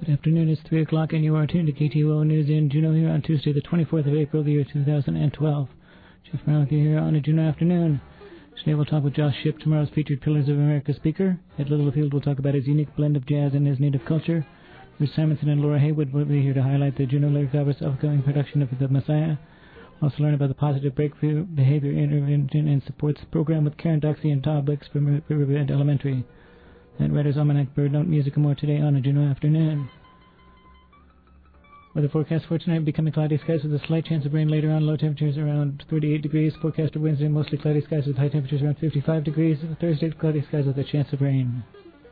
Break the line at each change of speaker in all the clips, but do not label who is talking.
Good afternoon, it's 3 o'clock and you are tuned to KTOO News in Juneau here on Tuesday, the 24th of April, the year 2012. Jeff Brown with you here on a Juneau afternoon. Today we'll talk with Josh Shipp, tomorrow's featured Pillars of America speaker. At Littlefield we'll talk about his unique blend of jazz and his native culture. Bruce Simonson and Laura Haywood will be here to highlight the Juneau Lyric Opera's upcoming production of The Messiah. Also learn about the Positive Breakthrough Behavior Intervention and Supports program with Karen Doxey and Todd Blix from Riverbend Elementary. And Writer's Almanac, Bird Note, Music, and more today on a Juneau afternoon. Weather forecast for tonight, becoming cloudy skies with a slight chance of rain later on. Low temperatures around 38 degrees. Forecast for Wednesday, mostly cloudy skies with high temperatures around 55 degrees. Thursday, cloudy skies with a chance of rain.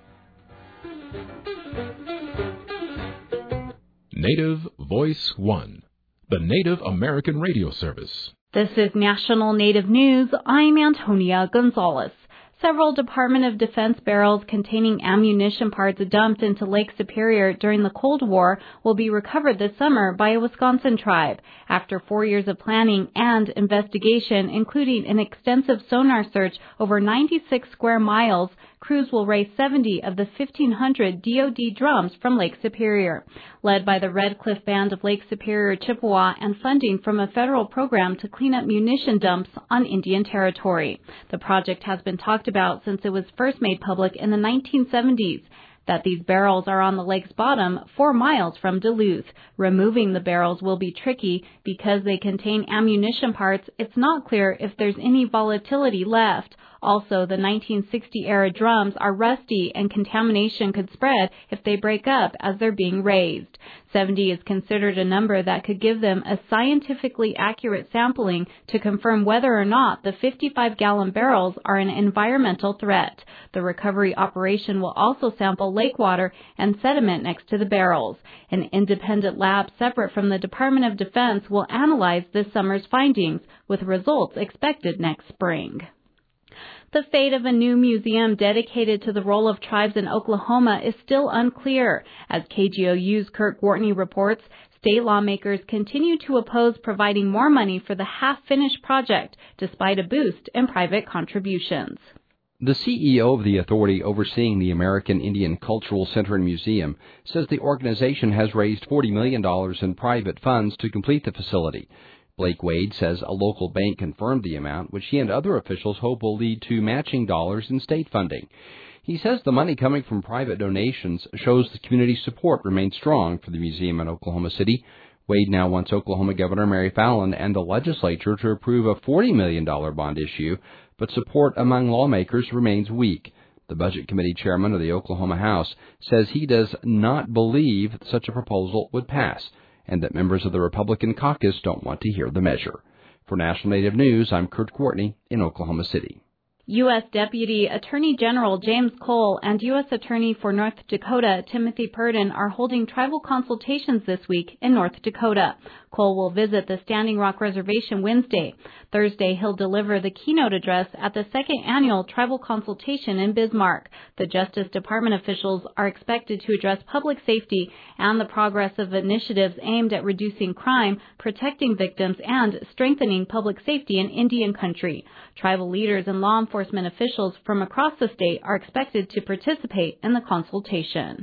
Native Voice One, the Native American radio service.
This is National Native News. I'm Antonia Gonzalez. Several Department of Defense barrels containing ammunition parts dumped into Lake Superior during the Cold War will be recovered this summer by a Wisconsin tribe. After 4 years of planning and investigation, including an extensive sonar search over 96 square miles, crews will raise 70 of the 1,500 DoD drums from Lake Superior. Led by the Red Cliff Band of Lake Superior, Chippewa, and funding from a federal program to clean up munition dumps on Indian territory. The project has been talked about since it was first made public in the 1970s. That these barrels are on the lake's bottom 4 miles from Duluth. Removing the barrels will be tricky because they contain ammunition parts. It's not clear if there's any volatility left. Also, the 1960-era drums are rusty and contamination could spread if they break up as they're being raised. 70 is considered a number that could give them a scientifically accurate sampling to confirm whether or not the 55-gallon barrels are an environmental threat. The recovery operation will also sample lake water and sediment next to the barrels. An independent lab separate from the Department of Defense will analyze this summer's findings, with results expected next spring. The fate of a new museum dedicated to the role of tribes in Oklahoma is still unclear. As KGOU's Kurt Gortney reports, state lawmakers continue to oppose providing more money for the half-finished project, despite a boost in private contributions.
The CEO of the authority overseeing the American Indian Cultural Center and Museum says the organization has raised $40 million in private funds to complete the facility. Blake Wade says a local bank confirmed the amount, which he and other officials hope will lead to matching dollars in state funding. He says the money coming from private donations shows the community support remains strong for the museum in Oklahoma City. Wade now wants Oklahoma Governor Mary Fallin and the legislature to approve a $40 million bond issue, but support among lawmakers remains weak. The Budget Committee chairman of the Oklahoma House says he does not believe such a proposal would pass, and that members of the Republican caucus don't want to hear the measure. For National Native News, I'm Kurt Gortney in Oklahoma City.
U.S. Deputy Attorney General James Cole and U.S. Attorney for North Dakota Timothy Purdon are holding tribal consultations this week in North Dakota. Cole will visit the Standing Rock Reservation Wednesday. Thursday, he'll deliver the keynote address at the second annual tribal consultation in Bismarck. The Justice Department officials are expected to address public safety and the progress of initiatives aimed at reducing crime, protecting victims, and strengthening public safety in Indian country. Tribal leaders and law enforcement officials from across the state are expected to participate in the consultation.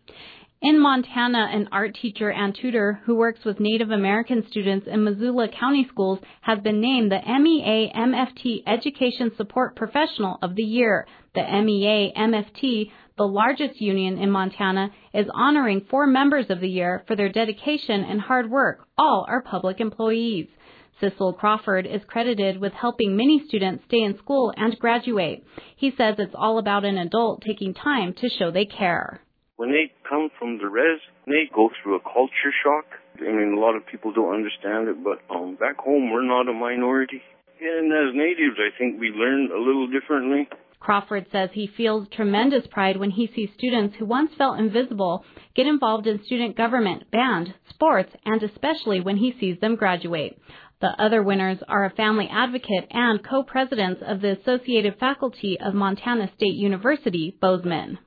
In Montana, an art teacher and tutor who works with Native American students in Missoula County schools has been named the MEA-MFT Education Support Professional of the Year. The MEA-MFT, the largest union in Montana, is honoring 4 members of the year for their dedication and hard work. All are public employees. Cecil Crawford is credited with helping many students stay in school and graduate. He says it's all about an adult taking time to show they care.
When they come from the res, they go through a culture shock. I mean, a lot of people don't understand it, but back home, we're not a minority. And as natives, I think we learn a little differently.
Crawford says he feels tremendous pride when he sees students who once felt invisible get involved in student government, band, sports, and especially when he sees them graduate. The other winners are a family advocate and co-presidents of the Associated Faculty of Montana State University, Bozeman.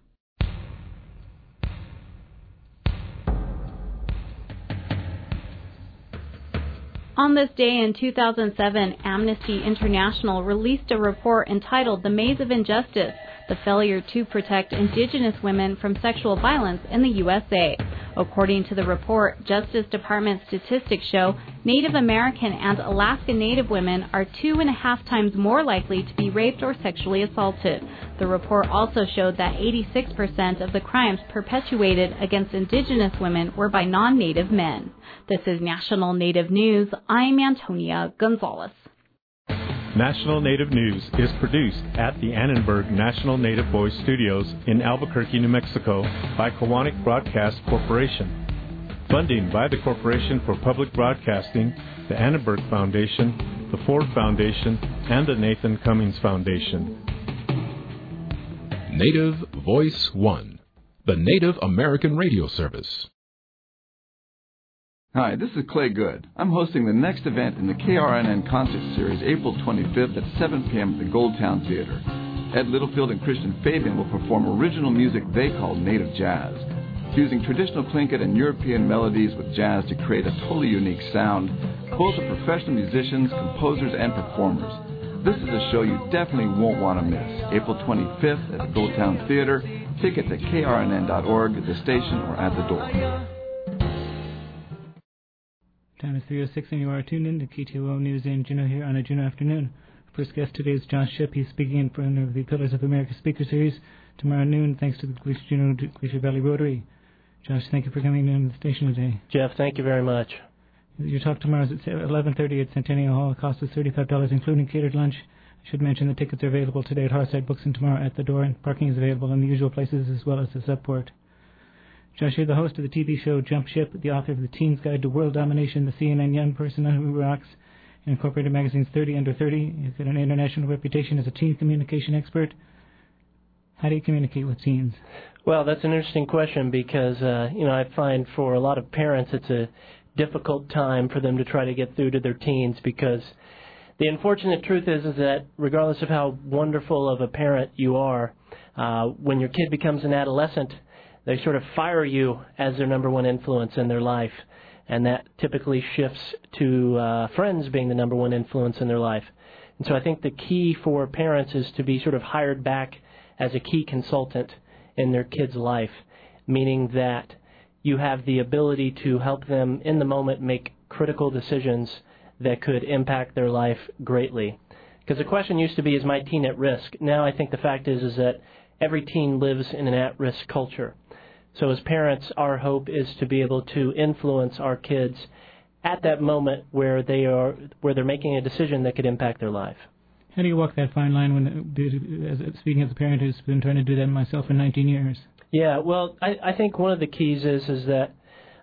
On this day in 2007, Amnesty International released a report entitled The Maze of Injustice, the failure to protect Indigenous women from sexual violence in the USA. According to the report, Justice Department statistics show Native American and Alaska Native women are 2.5 times more likely to be raped or sexually assaulted. The report also showed that 86% of the crimes perpetuated against Indigenous women were by non-Native men. This is National Native News. I'm Antonia Gonzalez.
National Native News is produced at the Annenberg National Native Voice Studios in Albuquerque, New Mexico by Kiwanis Broadcast Corporation. Funding by the Corporation for Public Broadcasting, the Annenberg Foundation, the Ford Foundation, and the Nathan Cummings Foundation.
Native Voice One, the Native American radio service.
Hi, this is Clay Good. I'm hosting the next event in the KRNN Concert Series, April 25th at 7 p.m. at the Goldtown Theater. Ed Littlefield and Christian Fabian will perform original music they call native jazz, fusing traditional Tlingit and European melodies with jazz to create a totally unique sound. Both are professional musicians, composers, and performers. This is a show you definitely won't want to miss. April 25th at the Goldtown Theater. Tickets at krnn.org, at the station, or at the door.
Time is 3:06 and you are tuned in to KTOO News in Juneau here on a Juneau afternoon. Our first guest today is Josh Shipp. He's speaking in front of the Pillars of America Speaker Series tomorrow noon thanks to the Glacier Valley Rotary. Josh, thank you for coming in the station today.
Jeff, thank you very much.
Your talk tomorrow is at 11:30 at Centennial Hall. The cost is $35, including catered lunch. I should mention the tickets are available today at Hearthside Books and tomorrow at the door, and parking is available in the usual places as well as the subport. Josh, you're the host of the TV show Jump Ship, the author of The Teen's Guide to World Domination, the CNN Young Person Who Rocks, and Incorporated Magazine's 30 Under 30. You've got an international reputation as a teen communication expert. How do you communicate with teens?
Well, that's an interesting question because, I find for a lot of parents it's a difficult time for them to try to get through to their teens because the unfortunate truth is that regardless of how wonderful of a parent you are, when your kid becomes an adolescent, they sort of fire you as their number one influence in their life, and that typically shifts to friends being the number one influence in their life. And so I think the key for parents is to be sort of hired back as a key consultant in their kid's life, meaning that you have the ability to help them in the moment make critical decisions that could impact their life greatly. Because the question used to be, is my teen at risk? Now I think the fact is that every teen lives in an at-risk culture. So as parents, our hope is to be able to influence our kids at that moment where they're making a decision that could impact their life.
How do you walk that fine line speaking as a parent who's been trying to do that myself for 19 years? Yeah,
well, I think one of the keys is that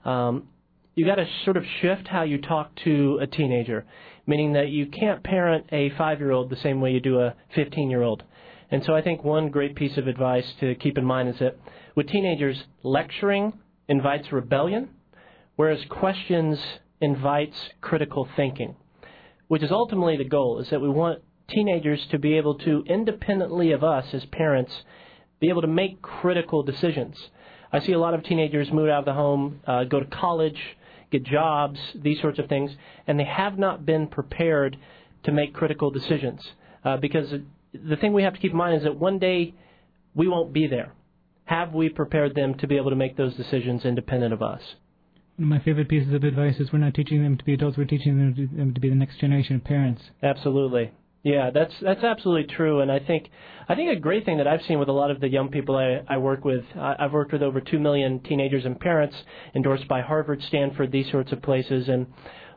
you got to sort of shift how you talk to a teenager, meaning that you can't parent a 5-year-old the same way you do a 15-year-old. And so I think one great piece of advice to keep in mind is that with teenagers, lecturing invites rebellion, whereas questions invites critical thinking, which is ultimately the goal, is that we want teenagers to be able to, independently of us as parents, be able to make critical decisions. I see a lot of teenagers move out of the home, go to college, get jobs, these sorts of things, and they have not been prepared to make critical decisions because the thing we have to keep in mind is that one day we won't be there. Have we prepared them to be able to make those decisions independent of us?
One of my favorite pieces of advice is we're not teaching them to be adults, we're teaching them to be the next generation of parents.
Absolutely. Yeah, that's absolutely true. And I think a great thing that I've seen with a lot of the young people I work with, I've worked with over 2 million teenagers and parents endorsed by Harvard, Stanford, these sorts of places. And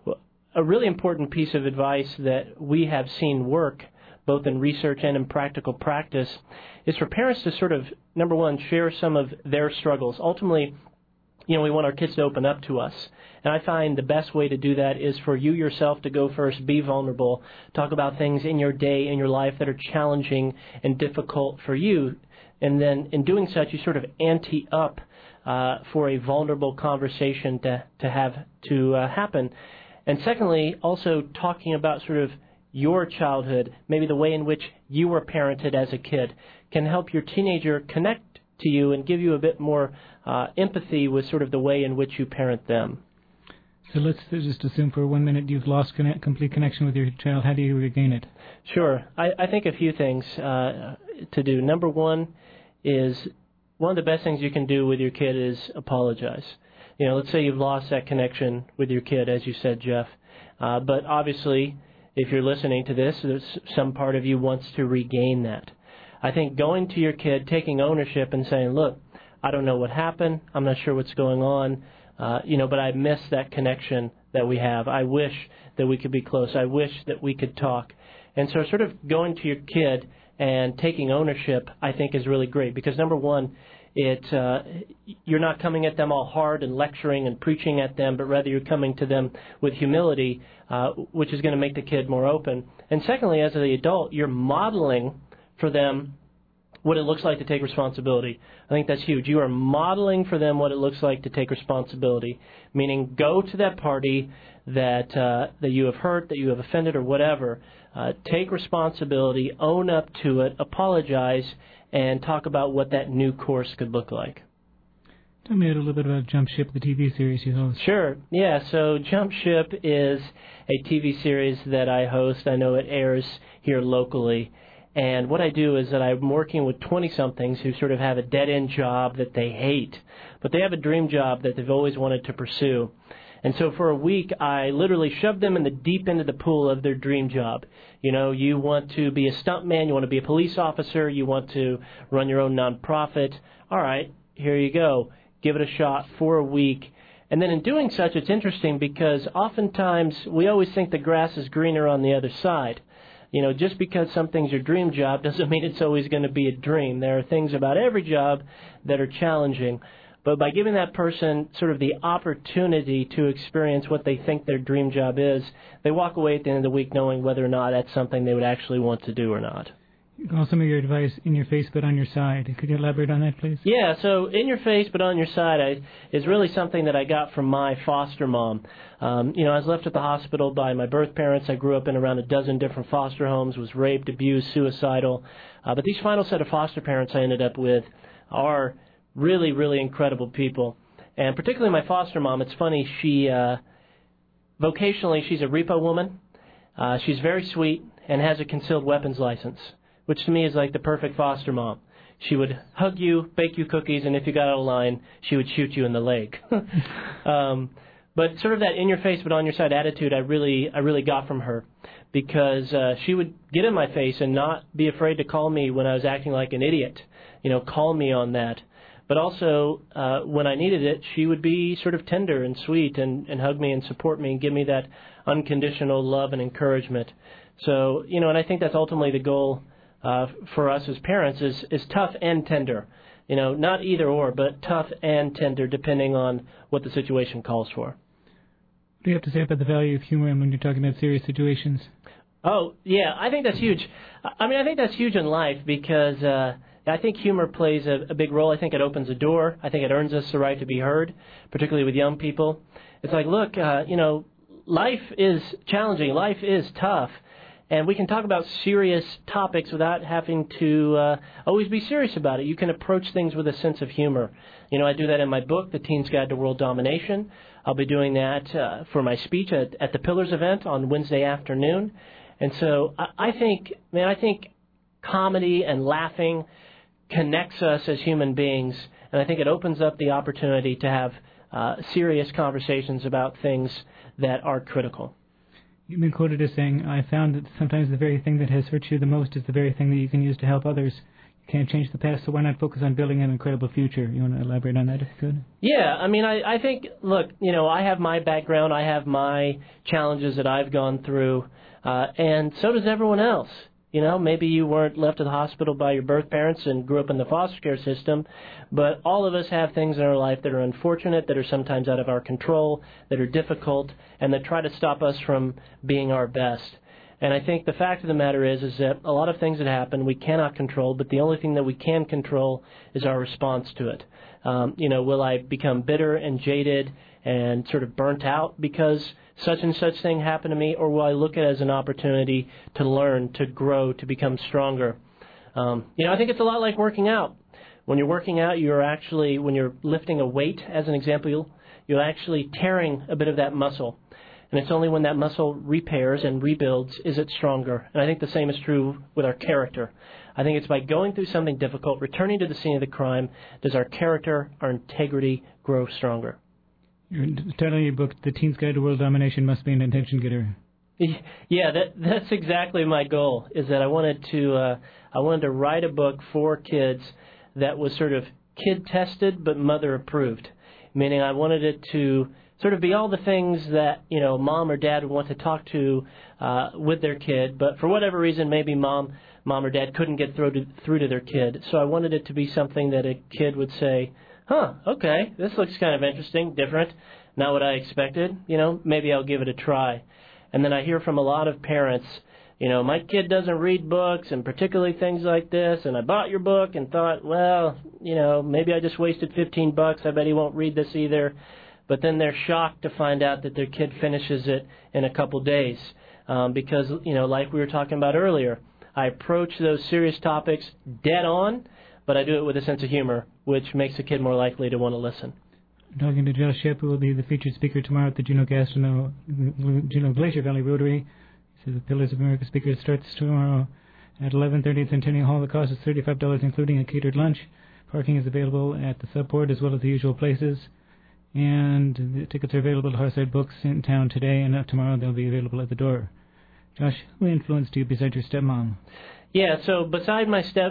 a really important piece of advice that we have seen work both in research and in practical practice, is for parents to sort of, number one, share some of their struggles. Ultimately, we want our kids to open up to us. And I find the best way to do that is for you yourself to go first, be vulnerable, talk about things in your day, in your life that are challenging and difficult for you. And then in doing such, you sort of ante up for a vulnerable conversation to happen. And secondly, also talking about sort of your childhood, maybe the way in which you were parented as a kid, can help your teenager connect to you and give you a bit more empathy with sort of the way in which you parent them.
So let's just assume for 1 minute you've lost complete connection with your child. How do you regain it?
Sure. I think a few things to do. Number one is one of the best things you can do with your kid is apologize. let's say you've lost that connection with your kid, as you said, Jeff. But obviously, if you're listening to this, some part of you wants to regain that. I think going to your kid, taking ownership and saying, look, I don't know what happened. I'm not sure what's going on, but I miss that connection that we have. I wish that we could be close. I wish that we could talk. And so sort of going to your kid and taking ownership, I think, is really great because, number one, you're not coming at them all hard and lecturing and preaching at them, but rather you're coming to them with humility, which is going to make the kid more open. And secondly, as the adult, you're modeling for them what it looks like to take responsibility. I think that's huge. You are modeling for them what it looks like to take responsibility, meaning go to that party that you have hurt, that you have offended, or whatever. Take responsibility, own up to it, apologize, and talk about what that new course could look like.
Tell me a little bit about Jump Ship, the TV series you host.
Sure. Yeah, so Jump Ship is a TV series that I host. I know it airs here locally. And what I do is that I'm working with 20-somethings who sort of have a dead-end job that they hate, but they have a dream job that they've always wanted to pursue. And so for a week, I literally shove them in the deep end of the pool of their dream job. You want to be a stuntman, you want to be a police officer, you want to run your own nonprofit. All right, here you go. Give it a shot for a week. And then in doing such, it's interesting because oftentimes we always think the grass is greener on the other side. Just because something's your dream job doesn't mean it's always going to be a dream. There are things about every job that are challenging. But by giving that person sort of the opportunity to experience what they think their dream job is, they walk away at the end of the week knowing whether or not that's something they would actually want to do or not.
You call some of your advice in your face but on your side. Could you elaborate on that, please?
Yeah, so in your face but on your side is really something that I got from my foster mom. I was left at the hospital by my birth parents. I grew up in around a dozen different foster homes, was raped, abused, suicidal. But these final set of foster parents I ended up with are really, really incredible people. And particularly my foster mom, it's funny, she vocationally she's a repo woman. She's very sweet and has a concealed weapons license, which to me is like the perfect foster mom. She would hug you, bake you cookies, and if you got out of line, she would shoot you in the leg. But sort of that in-your-face but on-your-side attitude I really got from her because she would get in my face and not be afraid to call me when I was acting like an idiot, call me on that. But also, when I needed it, she would be sort of tender and sweet and hug me and support me and give me that unconditional love and encouragement. So, and I think that's ultimately the goal for us as parents is tough and tender. Not either or, but tough and tender depending on what the situation calls for.
What do you have to say about the value of humor when you're talking about serious situations?
Oh, yeah, I think that's huge. I think that's huge in life because I think humor plays a big role. I think it opens a door. I think it earns us the right to be heard, particularly with young people. It's like, look, life is challenging. Life is tough. And we can talk about serious topics without having to always be serious about it. You can approach things with a sense of humor. I do that in my book, The Teen's Guide to World Domination. I'll be doing that for my speech at the Pillars event on Wednesday afternoon. And so I think comedy and laughing connects us as human beings, and I think it opens up the opportunity to have serious conversations about things that are critical.
You've been quoted as saying, I found that sometimes the very thing that has hurt you the most is the very thing that you can use to help others. You can't change the past, so why not focus on building an incredible future? You want to elaborate on that if you could?
Yeah, I think, look, I have my background, I have my challenges that I've gone through, and so does everyone else. Maybe you weren't left at the hospital by your birth parents and grew up in the foster care system, but all of us have things in our life that are unfortunate, that are sometimes out of our control, that are difficult, and that try to stop us from being our best. And I think the fact of the matter is that a lot of things that happen we cannot control, but the only thing that we can control is our response to it. Will I become bitter and jaded and sort of burnt out because such and such thing happened to me, or will I look at it as an opportunity to learn, to grow, to become stronger? I think it's a lot like working out. When you're working out, when you're lifting a weight, as an example, you're actually tearing a bit of that muscle. And it's only when that muscle repairs and rebuilds is it stronger. And I think the same is true with our character. I think it's by going through something difficult, returning to the scene of the crime, does our character, our integrity grow stronger.
You're telling your book, The Teen's Guide to World Domination Must Be an Attention Getter.
Yeah, that's exactly my goal, is that I wanted to write a book for kids that was sort of kid-tested but mother-approved, meaning I wanted it to sort of be all the things that, mom or dad would want to talk to with their kid, but for whatever reason, maybe mom or dad couldn't get through to their kid. So I wanted it to be something that a kid would say, okay, this looks kind of interesting, different, not what I expected, maybe I'll give it a try. And then I hear from a lot of parents, my kid doesn't read books, and particularly things like this, and I bought your book and thought, well, maybe I just wasted $15. I bet he won't read this either. But then they're shocked to find out that their kid finishes it in a couple days. Because, like we were talking about earlier, I approach those serious topics dead on, but I do it with a sense of humor, which makes a kid more likely to want to listen.
I'm talking to Josh Shipp, who will be the featured speaker tomorrow at the Juneau Glacier Valley Rotary. He says the Pillars of America speaker starts tomorrow at 11:30 at Centennial Hall. The cost is $35, including a catered lunch. Parking is available at the subport as well as the usual places. And the tickets are available at Harside Books in town today, and tomorrow they'll be available at the door. Josh, who influenced you besides your stepmom?
Yeah, so besides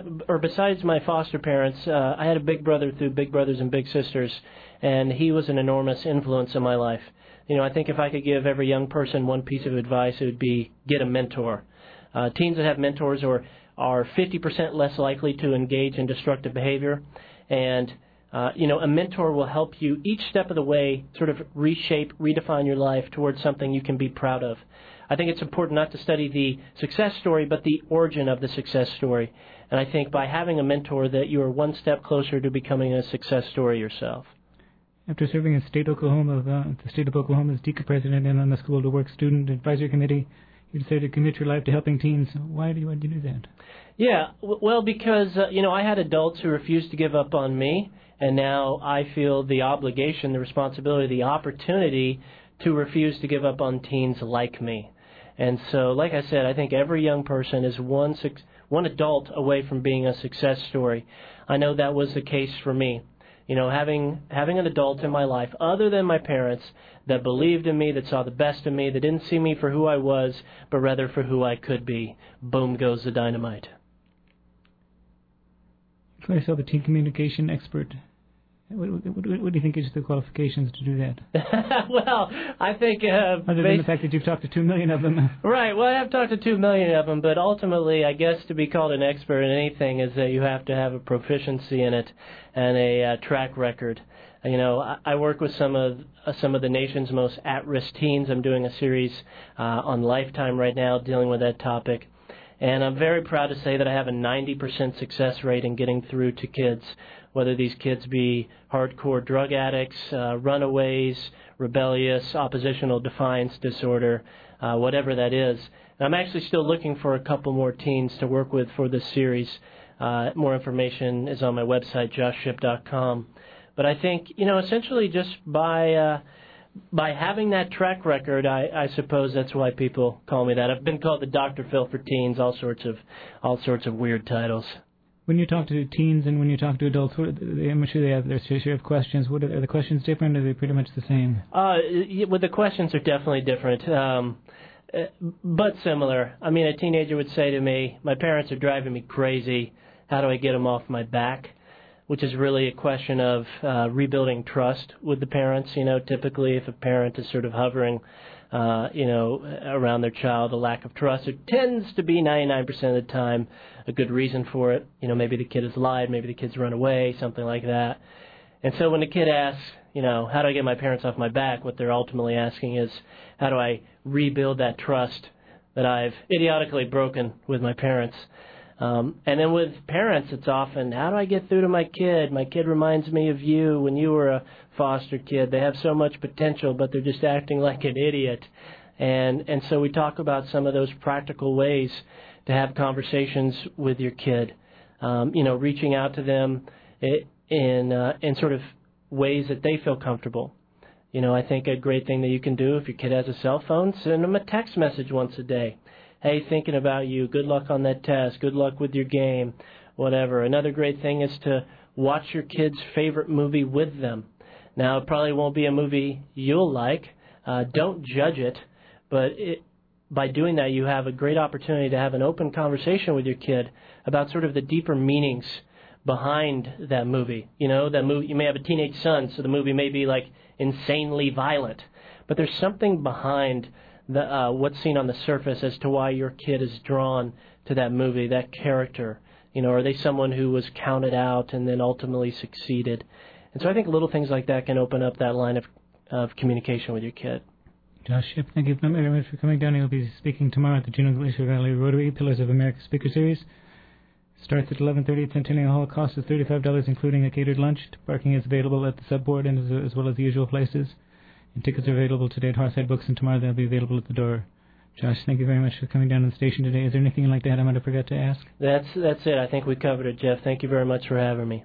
my foster parents, I had a big brother through Big Brothers and Big Sisters, and he was an enormous influence in my life. I think if I could give every young person one piece of advice, it would be get a mentor. Teens that have mentors are 50% less likely to engage in destructive behavior, and a mentor will help you each step of the way sort of redefine your life towards something you can be proud of. I think it's important not to study the success story, but the origin of the success story. And I think by having a mentor that you are one step closer to becoming a success story yourself.
After serving in the state of Oklahoma as DECA president and on the School to Work Student Advisory Committee, you decided to commit your life to helping teens. Why did you do that?
Yeah, well, because, I had adults who refused to give up on me, and now I feel the obligation, the responsibility, the opportunity to refuse to give up on teens like me. And so, like I said, I think every young person is one adult away from being a success story. I know that was the case for me. Having an adult in my life, other than my parents, that believed in me, that saw the best in me, that didn't see me for who I was, but rather for who I could be. Boom goes the dynamite.
You call yourself a teen communication expert. What do you think is the qualifications to do that?
Well, I think...
Other than the fact that you've talked to 2 million of them.
Right, well, I have talked to 2 million of them, but ultimately, I guess to be called an expert in anything is that you have to have a proficiency in it and a track record. I work with some of the nation's most at-risk teens. I'm doing a series on Lifetime right now dealing with that topic. And I'm very proud to say that I have a 90% success rate in getting through to kids, whether these kids be hardcore drug addicts, runaways, rebellious, oppositional defiance disorder, whatever that is. And I'm actually still looking for a couple more teens to work with for this series. More information is on my website, joshshipp.com. But I think, essentially just by having that track record, I suppose that's why people call me that. I've been called the Dr. Phil for teens, all sorts of weird titles.
When you talk to teens and when you talk to adults, I'm sure they have their share of questions. Are the questions different, or are they pretty much the same?
Well, the questions are definitely different, but similar. I mean, a teenager would say to me, my parents are driving me crazy. How do I get them off my back? Which is really a question of rebuilding trust with the parents. Typically if a parent is sort of hovering, around their child, a lack of trust, it tends to be 99% of the time a good reason for it. Maybe the kid has lied, maybe the kid's run away, something like that. And so when the kid asks, how do I get my parents off my back, what they're ultimately asking is, how do I rebuild that trust that I've idiotically broken with my parents? And then with parents, it's often, how do I get through to my kid? My kid reminds me of you when you were a foster kid. They have so much potential, but they're just acting like an idiot. And so we talk about some of those practical ways to have conversations with your kid. Reaching out to them in sort of ways that they feel comfortable. I think a great thing that you can do if your kid has a cell phone, send them a text message once a day. Hey, thinking about you, good luck on that test, good luck with your game, whatever. Another great thing is to watch your kid's favorite movie with them. Now, it probably won't be a movie you'll like. Don't judge it, but by doing that, you have a great opportunity to have an open conversation with your kid about sort of the deeper meanings behind that movie. You know, that movie, you may have a teenage son, so the movie may be like insanely violent, but there's something behind what's seen on the surface as to why your kid is drawn to that movie, that character. You know, are they someone who was counted out and then ultimately succeeded? And so I think little things like that can open up that line of communication with your kid.
Josh Shipp, thank you very much for coming down. He'll be speaking tomorrow at the Juneau Glacier Valley Rotary Pillars of America Speaker Series. Starts at 11:30 at Centennial Hall. Cost is $35, including a catered lunch. Parking is available at the subboard and as well as the usual places. And tickets are available today at Horsehead Books, and tomorrow they'll be available at the door. Josh, thank you very much for coming down to the station today. Is there anything like that I might have forgot to ask?
That's it. I think we covered it, Jeff. Thank you very much for having me.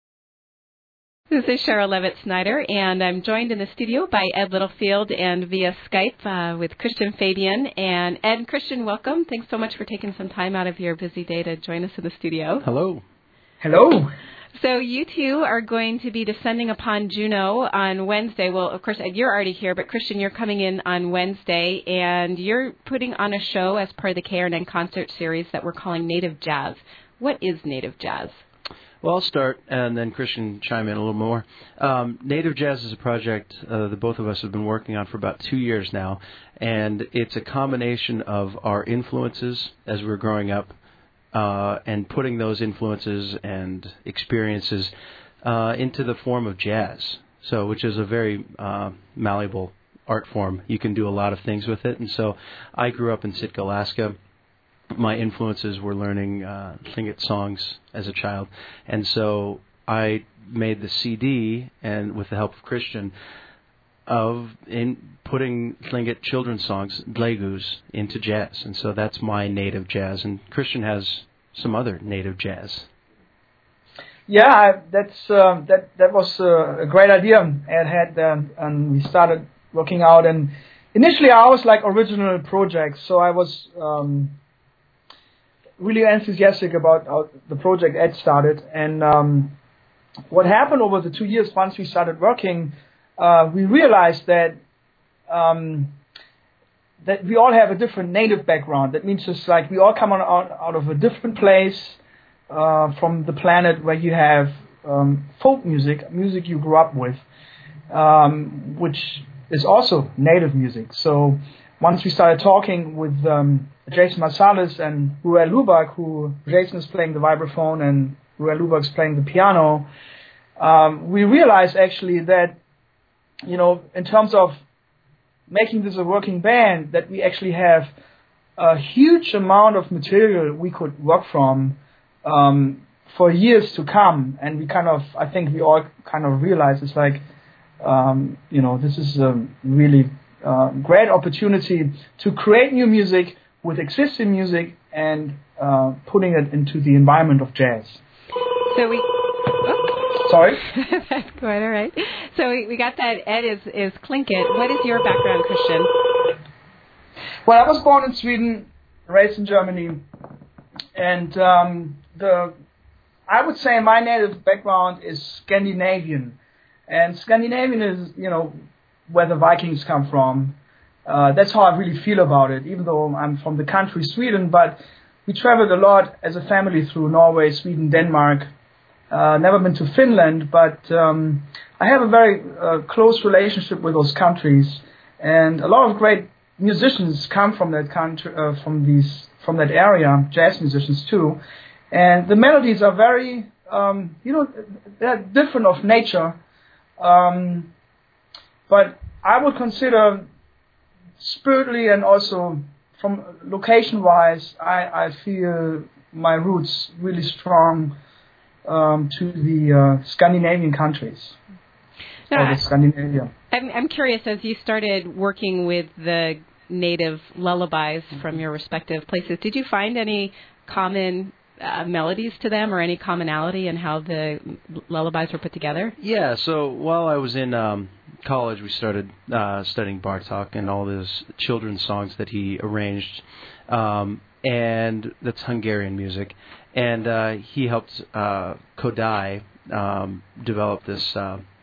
This is Cheryl Levitt Snyder, and I'm joined in the studio by Ed Littlefield and via Skype with Christian Fabian. And Ed and Christian, welcome. Thanks so much for taking some time out of your busy day to join us in the studio.
Hello.
Hello.
So you two are going to be descending upon Juneau on Wednesday. Well, of course, Ed, you're already here, but Christian, you're coming in on Wednesday, and you're putting on a show as part of the KRNN concert series that we're calling Native Jazz. What is Native Jazz?
Well, I'll start, and then Christian chime in a little more. Native Jazz is a project that both of us have been working on for about 2 years now, and it's a combination of our influences as we're growing up and putting those influences and experiences into the form of jazz, which is a very malleable art form. You can do a lot of things with it, and so I grew up in Sitka, Alaska. My influences were learning Tlingit songs as a child, and so I made the CD, and with the help of Christian, in putting Tlingit children's songs, Dlegus, into jazz, and so that's my native jazz, and Christian has some other native jazz.
Yeah, that was a great idea Ed had, and we started working out, and initially I was like original projects, so I was really enthusiastic about the project Ed started, and what happened over the 2 years once we started working, we realized that that we all have a different native background. That means just like we all come out of a different place from the planet where you have folk music you grew up with, which is also native music. So once we started talking with Jason Marsalis and Ruel Lubak, who Jason is playing the vibraphone and Ruel Lubak is playing the piano, we realized actually that, you know, in terms of making this a working band, that we actually have a huge amount of material we could work from for years to come. And we I think we all kind of realize it's like, you know, this is a really great opportunity to create new music with existing music and putting it into the environment of jazz.
So we...
Sorry?
That's quite all right. So we got that Ed is Tlingit. What is your background, Christian?
Well, I was born in Sweden, raised in Germany, and I would say my native background is Scandinavian. And Scandinavian is, you know, where the Vikings come from. That's how I really feel about it, even though I'm from the country Sweden, but we traveled a lot as a family through Norway, Sweden, Denmark. Never been to Finland, but I have a very close relationship with those countries, and a lot of great musicians come from that country, from that area, jazz musicians too, and the melodies are very, you know, they're different of nature, but I would consider spiritually and also from location-wise, I feel my roots really strong to the Scandinavian countries.
No,
Scandinavia.
I'm curious, as you started working with the native lullabies from your respective places, did you find any common melodies to them or any commonality in how the lullabies were put together?
Yeah, so while I was in college, we started studying Bartók and all those children's songs that he arranged, and that's Hungarian music. And he helped Kodály develop this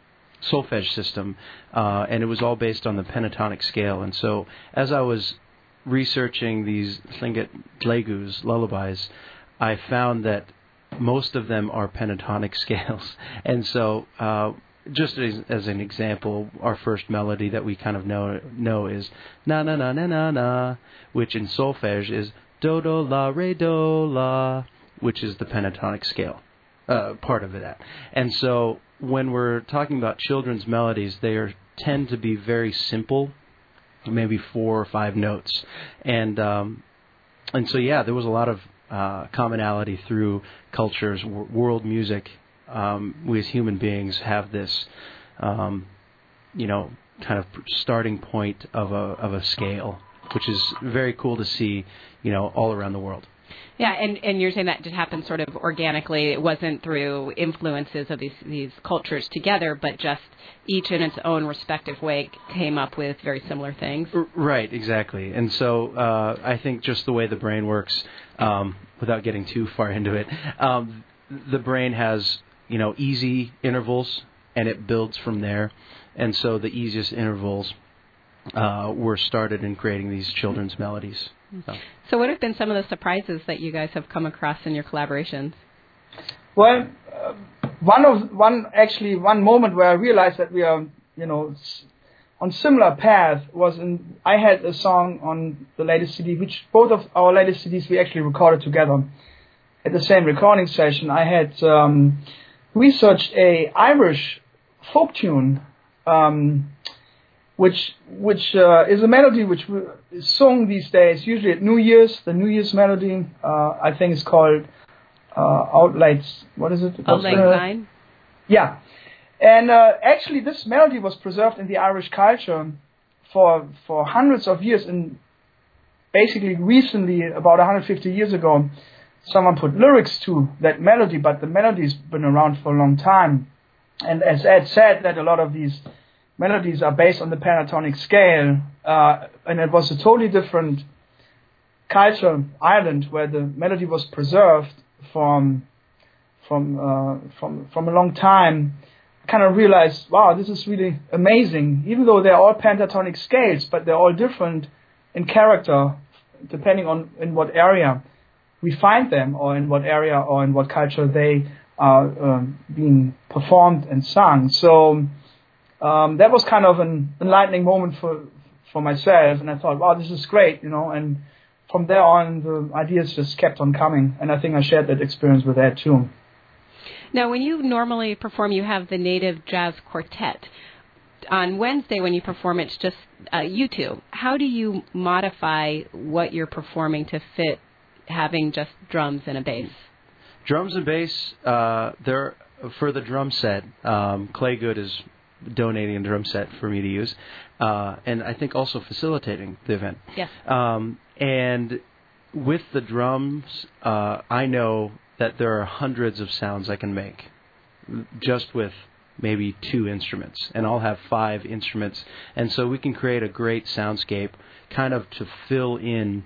solfege system, and it was all based on the pentatonic scale. And so as I was researching these Tlingit Dlegu's lullabies, I found that most of them are pentatonic scales. And so just as an example, our first melody that we kind of know is na na na na na na, which in solfege is do do la re do la, which is the pentatonic scale part of that. And so when we're talking about children's melodies, they tend to be very simple, maybe 4 or 5 notes, and so yeah, there was a lot of commonality through cultures, world music. We as human beings have this, kind of starting point of a scale, which is very cool to see, all around the world.
Yeah, and you're saying that did happen sort of organically. It wasn't through influences of these cultures together, but just each in its own respective way came up with very similar things.
Right, exactly. And so I think just the way the brain works, without getting too far into it, the brain has, easy intervals, and it builds from there. And so the easiest intervals were started in creating these children's melodies.
So what have been some of the surprises that you guys have come across in your collaborations?
Well, one moment where I realized that we are, on similar path was I had a song on the latest CD, which both of our latest CDs we actually recorded together at the same recording session. I had researched a Irish folk tune, which is a melody which is sung these days, usually at New Year's. The New Year's melody, I think, is called Auld Lang Syne. Yeah, and actually, this melody was preserved in the Irish culture for hundreds of years, and basically recently, about 150 years ago, someone put lyrics to that melody, but the melody's been around for a long time. And as Ed said, that a lot of these melodies are based on the pentatonic scale, and it was a totally different culture, Ireland, where the melody was preserved from a long time. I kind of realized, wow, this is really amazing. Even though they're all pentatonic scales, but they're all different in character, depending on in what area we find them, or in what area or in what culture they are being performed and sung. So that was kind of an enlightening moment for myself, and I thought, wow, this is great, and from there on, the ideas just kept on coming, and I think I shared that experience with Ed too.
Now, when you normally perform, you have the Native Jazz Quartet. On Wednesday, when you perform, it's just you two. How do you modify what you're performing to fit having just drums and a bass?
Drums and bass, they're for the drum set. Clay Good is donating a drum set for me to use, and I think also facilitating the event.
Yes.
And with the drums, I know that there are hundreds of sounds I can make just with maybe 2 instruments, and I'll have 5 instruments, and so we can create a great soundscape kind of to fill in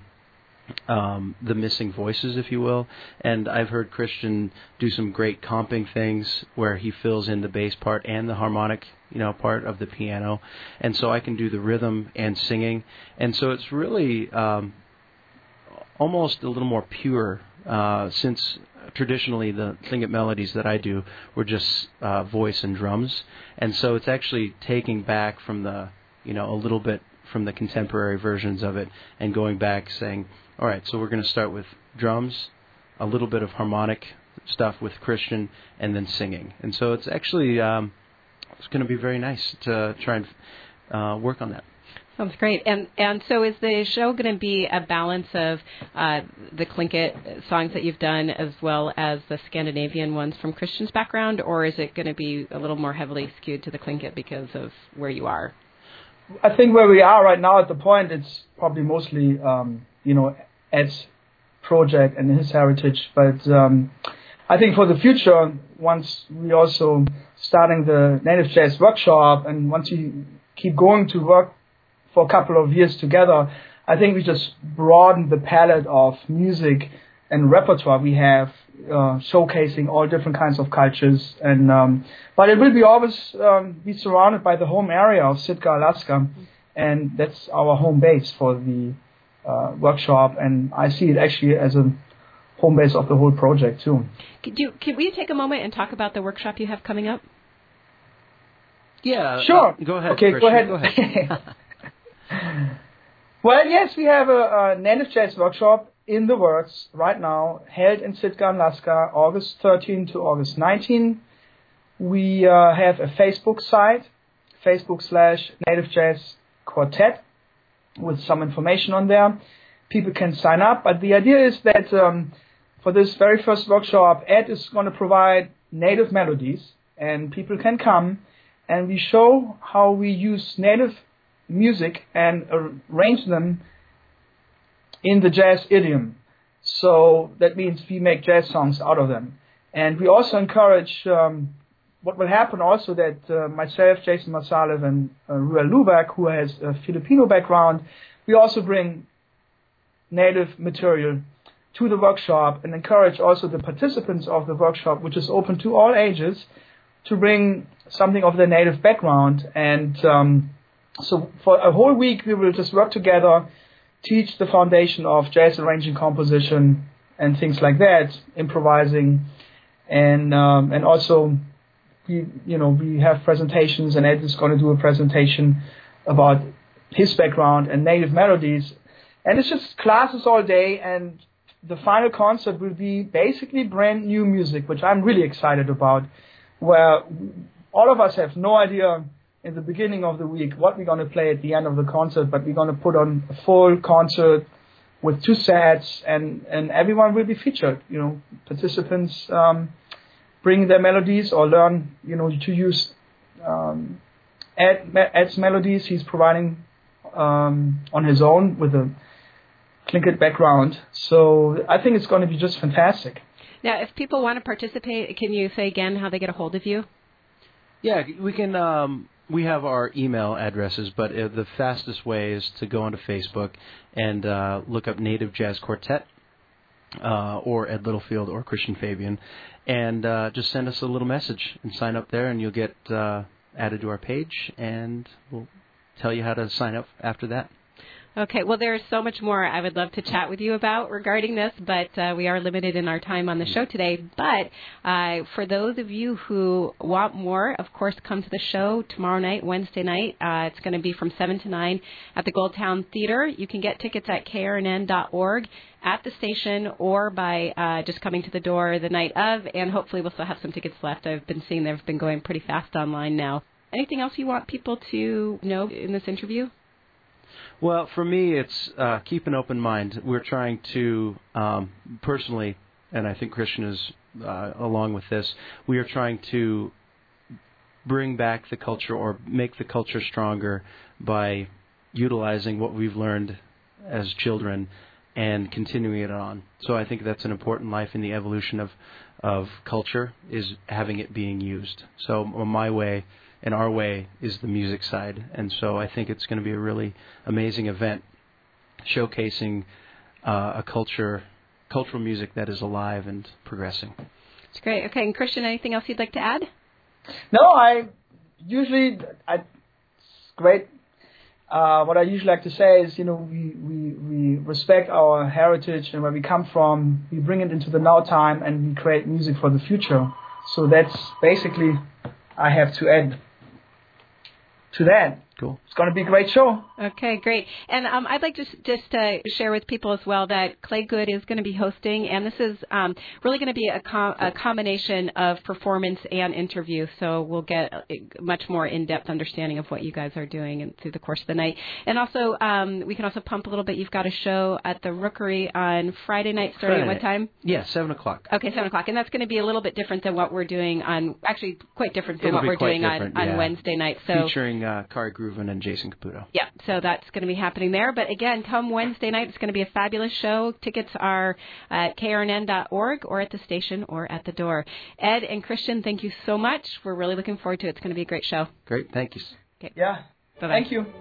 the missing voices, if you will. And I've heard Christian do some great comping things where he fills in the bass part and the harmonic, part of the piano, and so I can do the rhythm and singing, and so it's really almost a little more pure, since traditionally the Tlingit melodies that I do were just voice and drums, and so it's actually taking back from the, a little bit from the contemporary versions of it and going back saying, all right, so we're going to start with drums, a little bit of harmonic stuff with Christian, and then singing. And so it's actually it's going to be very nice to try and work on that.
Sounds great. And so is the show going to be a balance of the Tlingit songs that you've done as well as the Scandinavian ones from Christian's background, or is it going to be a little more heavily skewed to the Tlingit because of where you are?
I think where we are right now at the point, it's probably mostly, Ed's project and his heritage. But I think for the future, once we also starting the Native Jazz Workshop, and once we keep going to work for a couple of years together, I think we just broaden the palette of music and repertoire we have, showcasing all different kinds of cultures. And but it will be always be surrounded by the home area of Sitka, Alaska, and that's our home base for the workshop. And I see it actually as a home base of the whole project too.
Can we take a moment and talk about the workshop you have coming up?
Yeah.
Sure.
Go ahead.
Okay,
Christian.
go ahead. Well, yes, we have a native jazz workshop in the works right now, held in Sitka, Alaska, August 13 to August 19. We have a Facebook site, Facebook/Native Jazz Quartet, with some information on there. People can sign up, but the idea is that for this very first workshop, Ed is going to provide native melodies, and people can come, and we show how we use native music and arrange them in the jazz idiom. So that means we make jazz songs out of them. And we also encourage, what will happen also that myself, Jason Marsalev, and Ruel Lubac, who has a Filipino background, we also bring native material to the workshop and encourage also the participants of the workshop, which is open to all ages, to bring something of their native background. And so for a whole week, we will just work together, teach the foundation of jazz arranging, composition, and things like that, improvising, and also we have presentations, and Ed is going to do a presentation about his background and native melodies, and it's just classes all day, and the final concert will be basically brand new music, which I'm really excited about, where all of us have no idea in the beginning of the week what we're going to play at the end of the concert, but we're going to put on a full concert with 2 sets, and everyone will be featured. Participants bring their melodies or learn, to use Ed's melodies. He's providing on his own with a Tlingit background. So I think it's going to be just fantastic.
Now, if people want to participate, can you say again how they get a hold of you?
Yeah, we can. We have our email addresses, but the fastest way is to go onto Facebook and look up Native Jazz Quartet or Ed Littlefield or Christian Fabian, and just send us a little message and sign up there, and you'll get added to our page, and we'll tell you how to sign up after that.
Okay, well, there is so much more I would love to chat with you about regarding this, but we are limited in our time on the show today. But for those of you who want more, of course, come to the show tomorrow night, Wednesday night. It's going to be from 7 to 9 at the Goldtown Theater. You can get tickets at krnn.org, at the station, or by just coming to the door the night of, and hopefully we'll still have some tickets left. I've been seeing they've been going pretty fast online now. Anything else you want people to know in this interview?
Well, for me, it's keep an open mind. We're trying to, personally, and I think Christian is along with this, we are trying to bring back the culture or make the culture stronger by utilizing what we've learned as children and continuing it on. So I think that's an important life in the evolution of culture, is having it being used. So my way and our way is the music side. And so I think it's going to be a really amazing event showcasing a cultural music that is alive and progressing.
It's great. Okay, and Christian, anything else you'd like to add?
No, it's great. What I usually like to say is, we respect our heritage and where we come from. We bring it into the now time, and we create music for the future. So that's basically I have to add to that.
Cool.
It's going to be a great show.
Okay, great. And I'd like to just share with people as well that Clay Good is going to be hosting, and this is really going to be a combination of performance and interview, so we'll get a much more in-depth understanding of what you guys are doing and through the course of the night. And also, we can also pump a little bit. You've got a show at the Rookery on Friday night, starting at what time?
Yeah, 7 o'clock.
Okay, 7 o'clock. And that's going to be a little bit different than what we're doing actually quite different from what we're doing on Wednesday night. So
featuring Kari Grooven and Jason Caputo.
Yeah, so that's going to be happening there. But again, come Wednesday night, it's going to be a fabulous show. Tickets are at krnn.org or at the station or at the door. Ed and Christian, thank you so much. We're really looking forward to it. It's going to be a great show.
Great, thank you.
Okay.
Yeah,
bye-bye.
Thank you.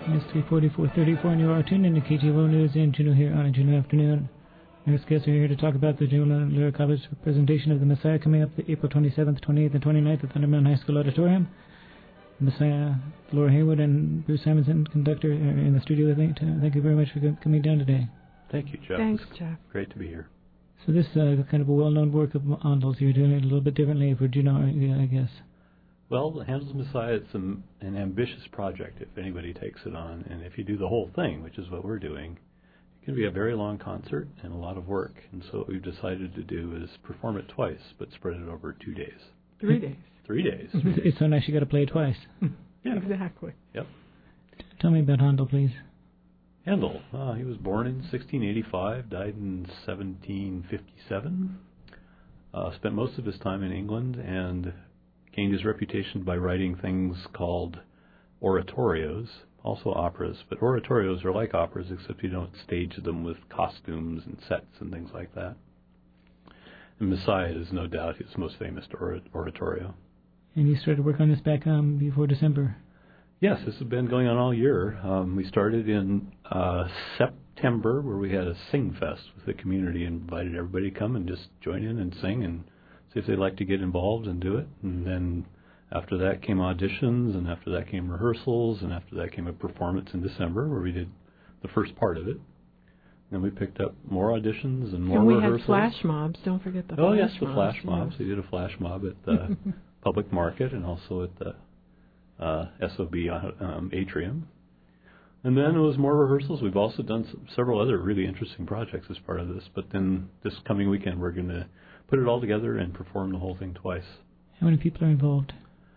It's 3:44:34, and you are tuned into KTVO News in Juneau here on a Juneau afternoon. Next guests are here to talk about the Juneau Lyric College presentation of The Messiah coming up April 27th, 28th, and 29th at Thunder Mountain High School Auditorium. The Messiah, Laura Haywood, and Bruce Simonson, conductor, are in the studio with me. Thank you very much for coming down today.
Thank you, Jeff.
Thanks, Jeff.
Great to be here.
So this kind of a well-known work of Handel's, you're doing it a little bit differently for Juneau, I guess.
Well, Handel's Messiah, it's an ambitious project if anybody takes it on. And if you do the whole thing, which is what we're doing, it can be a very long concert and a lot of work. And so what we've decided to do is perform it twice, but spread it over 2 days.
3 days.
3 days.
It's so nice you got to play it twice.
Yeah.
Exactly.
Yep.
Tell me about Handel, please.
Handel, he was born in 1685, died in 1757. Spent most of his time in England and gained his reputation by writing things called oratorios, also operas. But oratorios are like operas, except you don't stage them with costumes and sets and things like that. And Messiah is no doubt his most famous oratorio.
And you started work on this back before December.
Yes, this has been going on all year. We started in September, where we had a sing fest with the community and invited everybody to come and just join in and sing and see if they'd like to get involved and do it. And then after that came auditions, and after that came rehearsals, and after that came a performance in December where we did the first part of it. Then we picked up more auditions and more rehearsals.
And we had flash mobs. Don't forget the flash mobs.
Oh, yes, the flash mobs. We did a flash mob at the public market and also at the SOB atrium. And then it was more rehearsals. We've also done several other really interesting projects as part of this. But then this coming weekend, we're going to put it all together and perform the whole thing twice.
How many people are involved?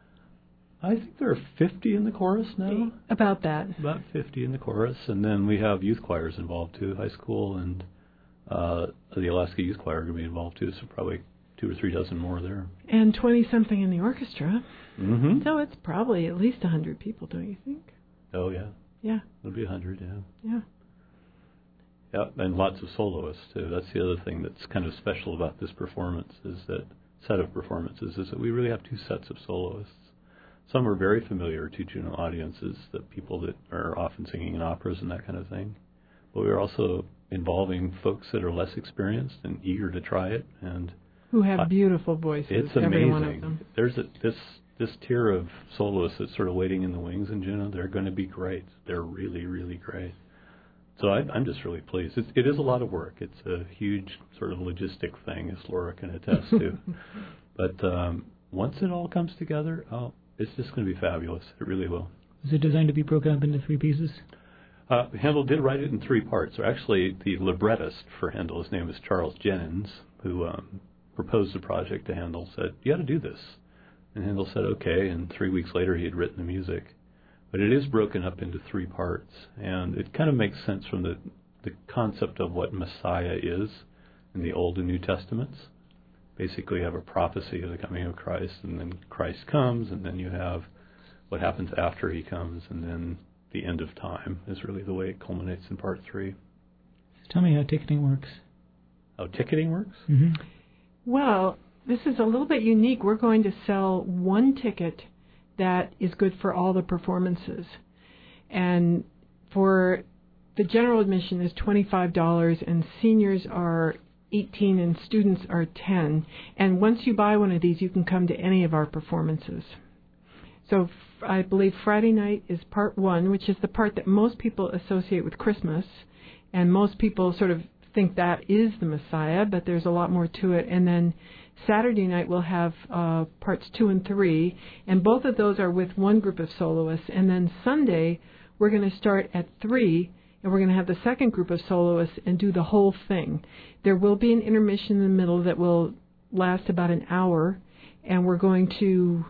I think there are 50 in the chorus now.
About that.
About 50 in the chorus. And then we have youth choirs involved, too. High school and the Alaska Youth Choir are going to be involved, too. So probably 2 or 3 dozen more there.
And 20-something in the orchestra.
Mm-hmm.
So it's probably at least 100 people, don't you think?
Oh, yeah.
Yeah.
It'll be 100, yeah.
Yeah.
Yeah, and lots of soloists, too. That's the other thing that's kind of special about this performance, is that set of performances, is that we really have 2 sets of soloists. Some are very familiar to Juneau audiences, the people that are often singing in operas and that kind of thing. But we're also involving folks that are less experienced and eager to try it, and
who have beautiful voices.
It's
every
amazing.
One of them.
There's this tier of soloists that's sort of waiting in the wings in Juneau. They're going to be great. They're really, really great. So I'm just really pleased. It is a lot of work. It's a huge sort of logistic thing, as Laura can attest to. But once it all comes together, it's just going to be fabulous. It really will.
Is it designed to be broken up into 3 pieces?
Handel did write it in 3 parts. So actually, the librettist for Handel, his name is Charles Jennens, who proposed the project to Handel, said, "You got to do this." And Handel said, okay, and 3 weeks later he had written the music. But it is broken up into 3 parts, and it kind of makes sense from the concept of what Messiah is in the Old and New Testaments. Basically you have a prophecy of the coming of Christ, and then Christ comes, and then you have what happens after he comes, and then the end of time is really the way it culminates in part 3.
Tell me how ticketing works.
How ticketing works?
Mm-hmm.
Well, this is a little bit unique. We're going to sell 1 ticket that is good for all the performances. And for the general admission is $25, and seniors are $18 and students are $10. And once you buy one of these, you can come to any of our performances. So I believe Friday night is part 1, which is the part that most people associate with Christmas. And most people sort of think that is the Messiah, but there's a lot more to it. And then Saturday night we'll have parts 2 and 3, and both of those are with 1 group of soloists. And then Sunday we're going to start at 3, and we're going to have the second group of soloists and do the whole thing. There will be an intermission in the middle that will last about an hour, and we're going to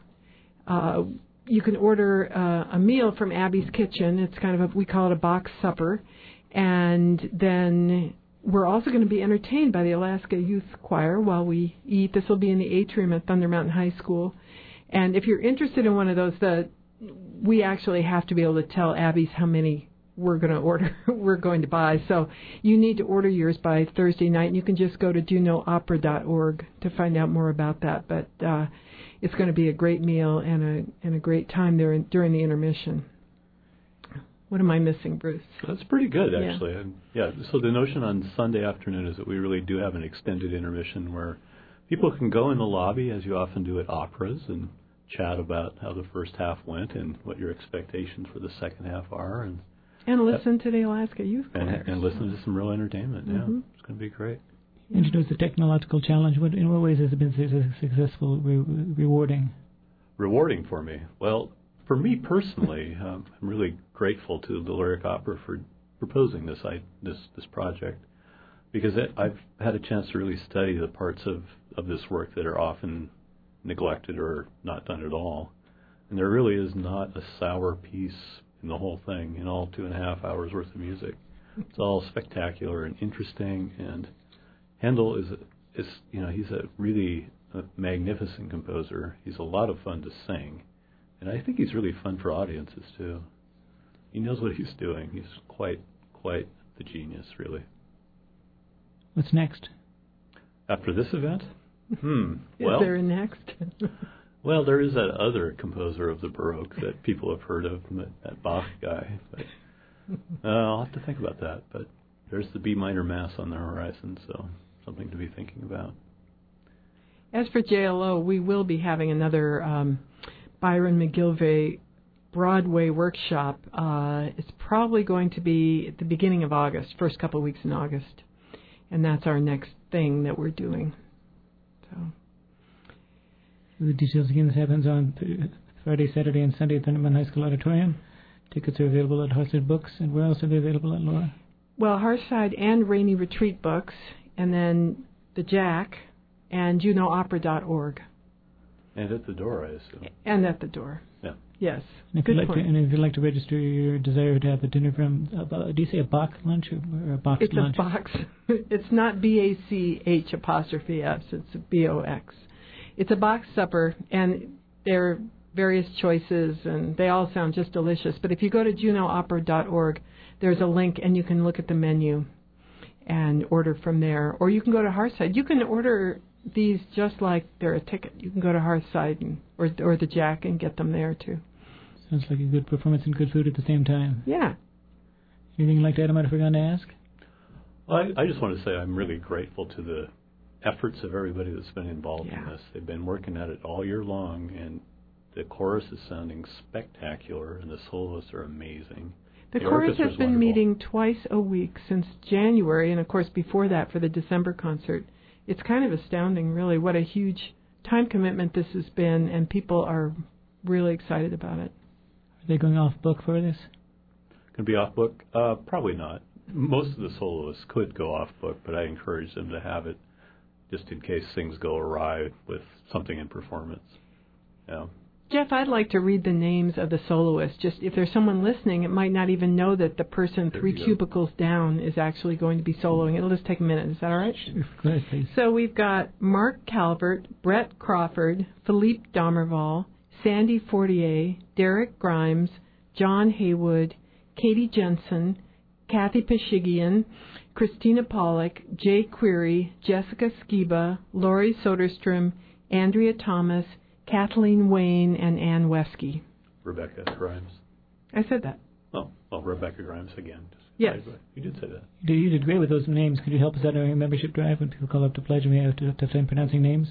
you can order a meal from Abby's Kitchen. It's kind of we call it a box supper, and then we're also going to be entertained by the Alaska Youth Choir while we eat. This will be in the atrium at Thunder Mountain High School. And if you're interested in one of those, we actually have to be able to tell Abby's how many we're going to order, we're going to buy. So you need to order yours by Thursday night. And you can just go to juneauopera.org to find out more about that. But it's going to be a great meal and a great time there during the intermission. What am I missing, Bruce?
That's pretty good, actually. So the notion on Sunday afternoon is that we really do have an extended intermission where people can go in the lobby, as you often do at operas, and chat about how the first half went and what your expectations for the second half are.
And listen to the Alaska Youth Choir.
And listen to some real entertainment.
Mm-hmm.
Yeah, it's going to be great.
Introduce the technological challenge. In what ways has it been successful, rewarding?
Rewarding for me? Well, for me personally, I'm really grateful to the Lyric Opera for proposing this project, because I've had a chance to really study the parts of this work that are often neglected or not done at all. And there really is not a sour piece in the whole thing, in all 2.5 hours worth of music. It's all spectacular and interesting, and Handel is he's a really magnificent composer. He's a lot of fun to sing, and I think he's really fun for audiences too. He knows what he's doing. He's quite the genius, really.
What's next?
After this event?
Is there a next?
Well, there is that other composer of the Baroque that people have heard of, that Bach guy. But I'll have to think about that. But there's the B minor Mass on the horizon, so something to be thinking about.
As for JLO, we will be having another Byron McGilvray Broadway workshop. It's probably going to be at the beginning of August, first couple of weeks in August. And that's our next thing that we're doing. So.
The details again, this happens on Friday, Saturday, and Sunday at the Thunderman High School Auditorium. Tickets are available at Harside Books. And where else are they available at, Laura?
Well, Harside and Rainy Retreat Books, and then the Jack, and JuneauOpera.org.
And at the door, I assume.
And at the door.
Yeah.
Yes.
And if you'd like to register your desire to have a dinner from, do you say a Bach lunch or a box lunch?
It's a box. It's not BACH apostrophe S. It's a BOX. It's a box supper, and there are various choices, and they all sound just delicious. But if you go to JuneauOpera.org, there's a link, and you can look at the menu and order from there. Or you can go to Harside. You can order these just like they're a ticket. You can go to Harside or the Jack and get them there, too.
Sounds like a good performance and good food at the same time.
Yeah.
Anything you'd like to add I might have forgotten to ask?
Well, I just want to say I'm really grateful to the efforts of everybody that's been involved in this. They've been working at it all year long, and the chorus is sounding spectacular, and the soloists are amazing.
The chorus has been meeting twice a week since January, and of course before that for the December concert. It's kind of astounding, really, what a huge time commitment this has been, and people are really excited about it.
Are they going off book for this?
Going to be off book? Probably not. Most of the soloists could go off book, but I encourage them to have it just in case things go awry with something in performance. Yeah.
Jeff, I'd like to read the names of the soloists. Just if there's someone listening, it might not even know that the person three cubicles down is actually going to be soloing. It'll just take a minute. Is that all right?
Go ahead, please.
So we've got Mark Calvert, Brett Crawford, Philippe Domerval, Sandy Fortier, Derek Grimes, John Haywood, Katie Jensen, Kathy Pashigian, Christina Pollock, Jay Query, Jessica Skiba, Laurie Soderstrom, Andrea Thomas, Kathleen Wayne, and Ann Wesky.
Rebecca Grimes.
I said that.
Oh, well, Rebecca Grimes again.
Yes.
You did say that.
You did great with those names. Could you help us out on our membership drive when people call up to pledge and we have to time pronouncing names?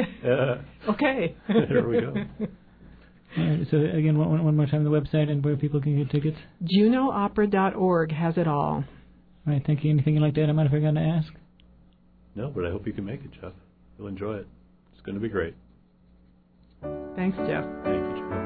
Okay.
There we go.
All right, so again, one more time, the website and where people can get tickets.
JuneauOpera.org has it all.
All right, thank you. Anything you'd like to add I might have forgotten to ask?
No, but I hope you can make it, Jeff. You'll enjoy it. It's going to be great.
Thanks, Jeff.
Thank you, Jeff.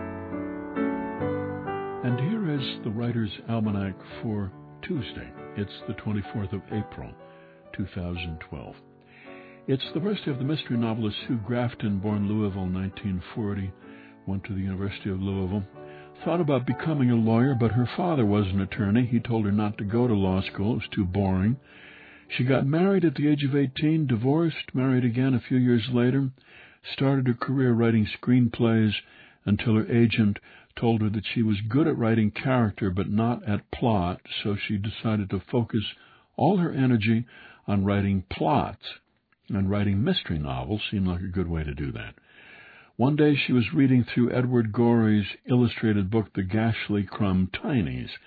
And here is the Writer's Almanac for Tuesday. It's the 24th of April, 2012. It's the birthday of the mystery novelist Sue Grafton, born Louisville, 1940. Went to the University of Louisville. Thought about becoming a lawyer, but her father was an attorney. He told her not to go to law school. It was too boring. She got married at the age of 18, divorced, married again a few years later, started her career writing screenplays until her agent told her that she was good at writing character but not at plot, so she decided to focus all her energy on writing plots, and writing mystery novels seemed like a good way to do that. One day she was reading through Edward Gorey's illustrated book, The Gashly Crumb Tinies,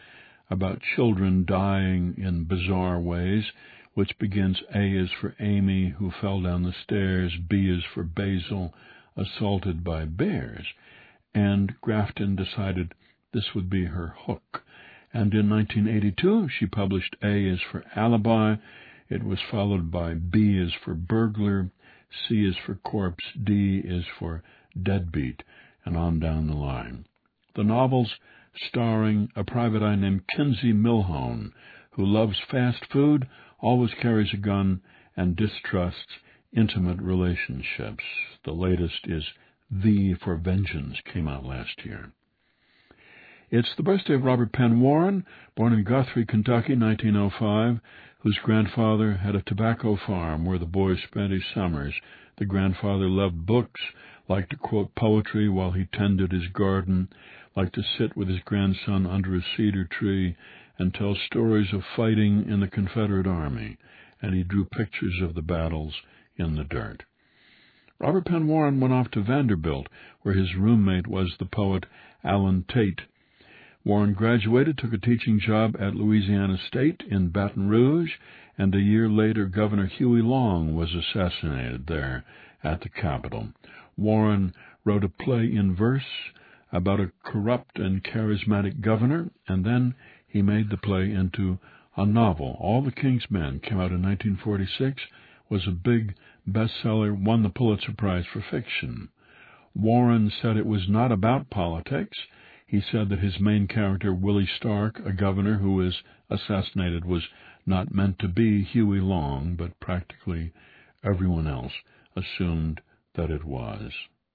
about children dying in bizarre ways, which begins A is for Amy, who fell down the stairs, B is for Basil, assaulted by bears. And Grafton decided this would be her hook. And in 1982, she published A is for Alibi. It was followed by B is for Burglar, C is for Corpse, D is for Deadbeat, and on down the line. The novels starring a private eye named Kinsey Milhone, who loves fast food, always carries a gun, and distrusts intimate relationships. The latest is V for Vengeance, came out last year. It's the birthday of Robert Penn Warren, born in Guthrie, Kentucky, 1905, whose grandfather had a tobacco farm where the boy spent his summers. The grandfather loved books, liked to quote poetry while he tended his garden, liked to sit with his grandson under a cedar tree and tell stories of fighting in the Confederate Army, and he drew pictures of the battles in the dirt. Robert Penn Warren went off to Vanderbilt, where his roommate was the poet Allen Tate. Warren graduated, took a teaching job at Louisiana State in Baton Rouge, and a year later Governor Huey Long was assassinated there at the Capitol. Warren wrote a play in verse about a corrupt and charismatic governor, and then he made the play into a novel. All the King's Men came out in 1946, was a big bestseller, won the Pulitzer Prize for fiction. Warren said it was not about politics. He said that his main character, Willie Stark, a governor who was assassinated, was not meant to be Huey Long, but practically everyone else assumed that it was.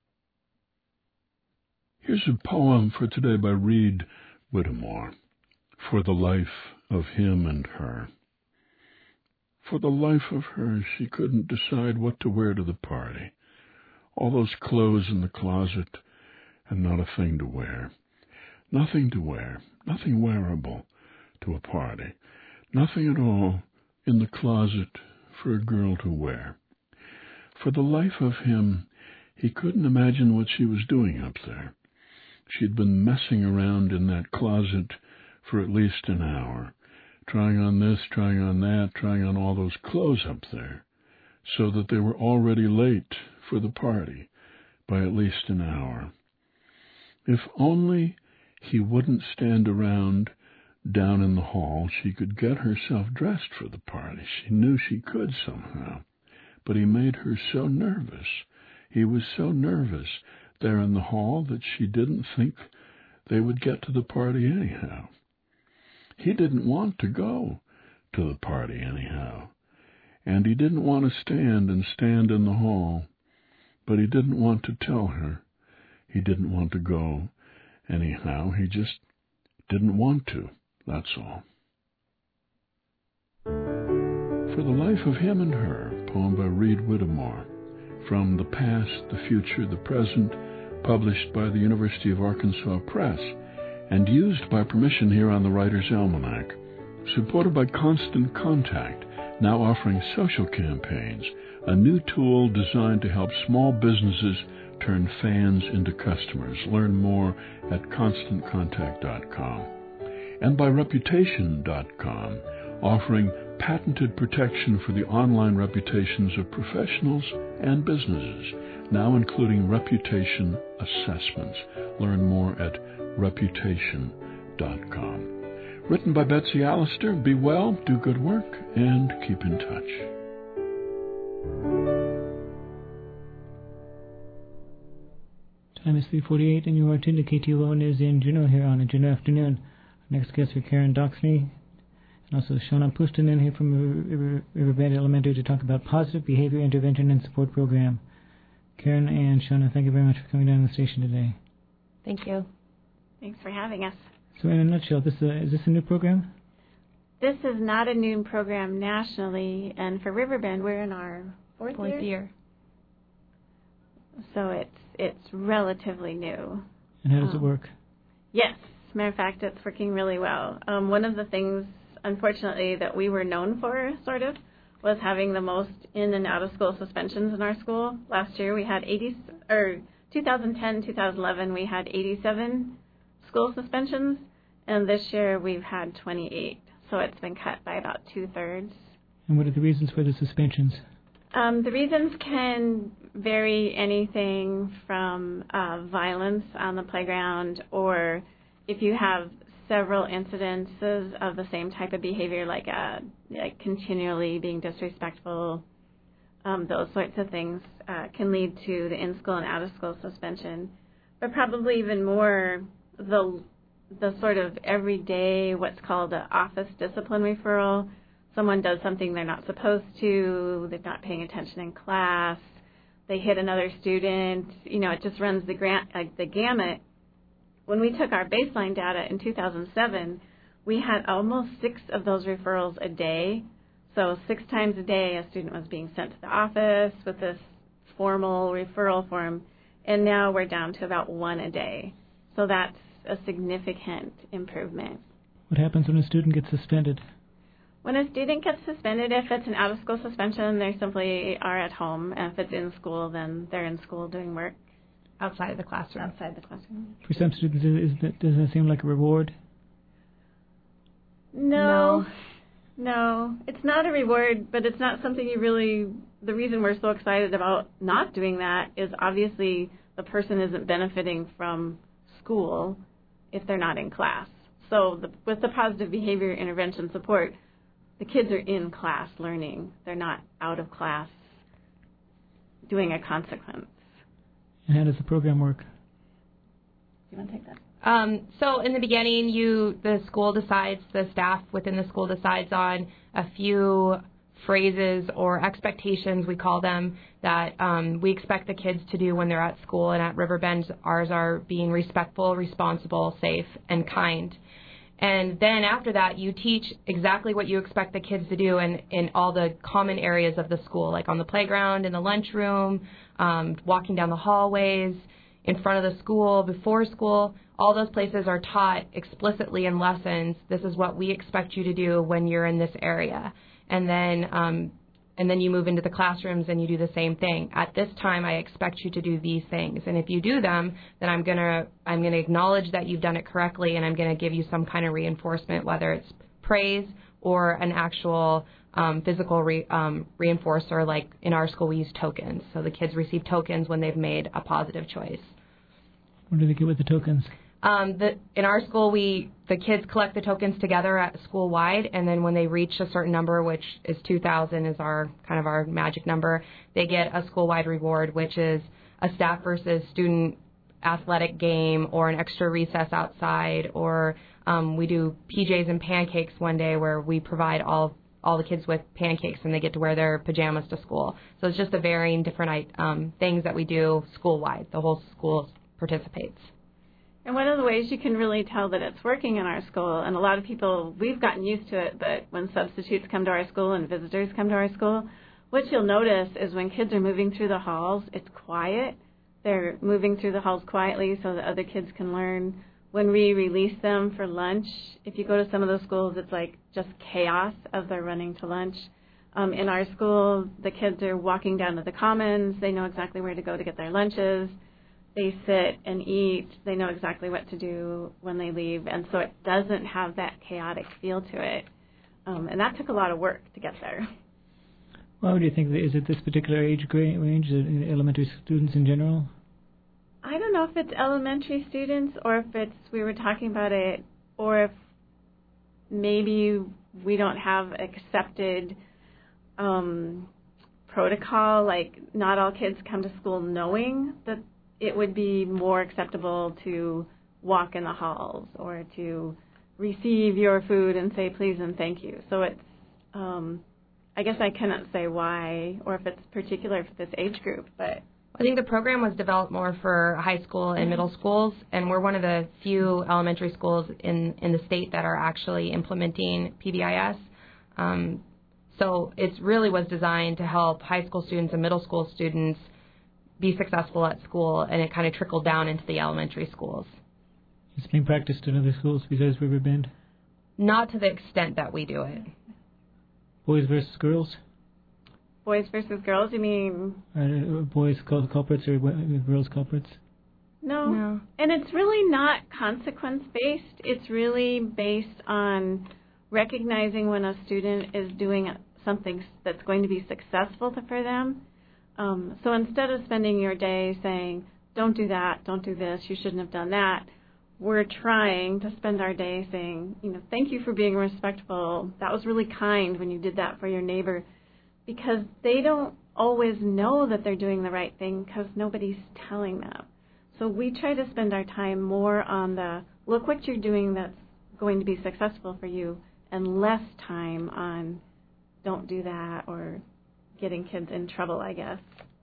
Here's a poem for today by Reed Whittemore, For the Life of Him and Her. For the life of her, she couldn't decide what to wear to the party. All those clothes in the closet, and not a thing to wear. Nothing to wear, nothing wearable to a party. Nothing at all in the closet for a girl to wear. For the life of him, he couldn't imagine what she was doing up there. She'd been messing around in that closet for at least an hour, trying on this, trying on that, trying on all those clothes up there, so that they were already late for the party by at least an hour. If only he wouldn't stand around down in the hall, she could get herself dressed for the party. She knew she could somehow, but he made her so nervous. He was so nervous there in the hall that she didn't think they would get to the party anyhow. He didn't want to go to the party anyhow, and he didn't want to stand in the hall, but he didn't want to tell her he didn't want to go anyhow. He just didn't want to, that's all. For the Life of Him and Her, poem by Reed Whittemore, from The Past, the Future, the Present, published by the University of Arkansas Press, and used by permission here on the Writer's Almanac. Supported by Constant Contact, now offering social campaigns, a new tool designed to help small businesses turn fans into customers. Learn more at ConstantContact.com. And by Reputation.com, offering patented protection for the online reputations of professionals and businesses, now including reputation assessments. Learn more at Reputation.com. Written by Betsy Allister. Be well, do good work, and keep in touch.
Time is 3:48, and you are tuned to KTUO News in Juneau here on a Juneau afternoon. Our next guests are Karen Doxney and also Shauna Pustonen here from Riverbend Elementary to talk about positive behavior intervention and support program. Karen and Shauna, thank you very much for coming down to the station today.
Thank you. Thanks for having us.
So in a nutshell, is this a new program?
This is not a new program nationally, and for Riverbend, we're in our fourth year. So it's relatively new.
And how does it work?
Yes. As a matter of fact, it's working really well. One of the things, unfortunately, that we were known for, sort of, was having the most in and out of school suspensions in our school. Last year we had 2010, 2011, we had 87 school suspensions, And this year we've had 28, so it's been cut by about 2/3.
And what are the reasons for the suspensions?
The reasons can vary anything from violence on the playground, or if you have several incidences of the same type of behavior, like continually being disrespectful, those sorts of things can lead to the in-school and out-of-school suspension. But probably even more, the sort of everyday, what's called an office discipline referral. Someone does something they're not supposed to, they're not paying attention in class, they hit another student, it just runs the gamut. When we took our baseline data in 2007, we had almost 6 of those referrals a day. So 6 times a day a student was being sent to the office with this formal referral form, and now we're down to about 1 a day. So that's a significant improvement.
What happens when a student gets suspended?
When a student gets suspended, if it's an out-of-school suspension, they simply are at home. And if it's in school, then they're in school doing work.
Outside of the classroom.
Outside the classroom.
For some students, does that seem like a reward?
No, it's not a reward, but it's not something you really, the reason we're so excited about not doing that is obviously the person isn't benefiting from school if they're not in class. So with the positive behavior intervention support, the kids are in class learning. They're not out of class doing a consequence.
And how does the program work?
Do you want to take that?
So in the beginning, the staff within the school decides on a few phrases or expectations, we call them, that we expect the kids to do when they're at school. And at Riverbend, ours are being respectful, responsible, safe, and kind. And then after that, you teach exactly what you expect the kids to do in all the common areas of the school, like on the playground, in the lunchroom, walking down the hallways, in front of the school, before school. All those places are taught explicitly in lessons. This is what we expect you to do when you're in this area. And then you move into the classrooms and you do the same thing. At this time, I expect you to do these things. And if you do them, then I'm gonna acknowledge that you've done it correctly, and I'm gonna give you some kind of reinforcement, whether it's praise or an actual physical reinforcer. Like in our school, we use tokens. So the kids receive tokens when they've made a positive choice.
What do they get with the tokens?
In our school, the kids collect the tokens together at school-wide, and then when they reach a certain number, which is 2,000 is our magic number, they get a school-wide reward, which is a staff versus student athletic game or an extra recess outside, or we do PJs and pancakes one day where we provide all the kids with pancakes and they get to wear their pajamas to school. So it's just a varying different things that we do school-wide. The whole school participates.
And one of the ways you can really tell that it's working in our school, and a lot of people, we've gotten used to it, but when substitutes come to our school and visitors come to our school, what you'll notice is when kids are moving through the halls, it's quiet. They're moving through the halls quietly so that other kids can learn. When we release them for lunch, if you go to some of those schools, it's like just chaos as they're running to lunch. In our school, the kids are walking down to the commons. They know exactly where to go to get their lunches. They sit and eat. They know exactly what to do when they leave. And so it doesn't have that chaotic feel to it. And that took a lot of work to get there.
Why would you think? Is it this particular age range, elementary students in general?
I don't know if it's elementary students or if it's, we were talking about it, or if maybe we don't have accepted protocol, like not all kids come to school knowing that it would be more acceptable to walk in the halls or to receive your food and say please and thank you. So it's, I guess I cannot say why or if it's particular for this age group, but
I think the program was developed more for high school and middle schools, and we're one of the few elementary schools in the state that are actually implementing PBIS. So it really was designed to help high school students and middle school students be successful at school, and it kind of trickled down into the elementary schools.
It's being practiced in other schools besides Riverbend?
Not to the extent that we do it.
Boys versus girls?
Boys versus girls, you mean?
Boys culprits or girls culprits?
No. And it's really not consequence-based. It's really based on recognizing when a student is doing something that's going to be successful for them. So instead of spending your day saying, don't do that, don't do this, you shouldn't have done that, we're trying to spend our day saying, thank you for being respectful. That was really kind when you did that for your neighbor, because they don't always know that they're doing the right thing because nobody's telling them. So we try to spend our time more on the, look what you're doing that's going to be successful for you, and less time on don't do that or getting kids in trouble, I guess.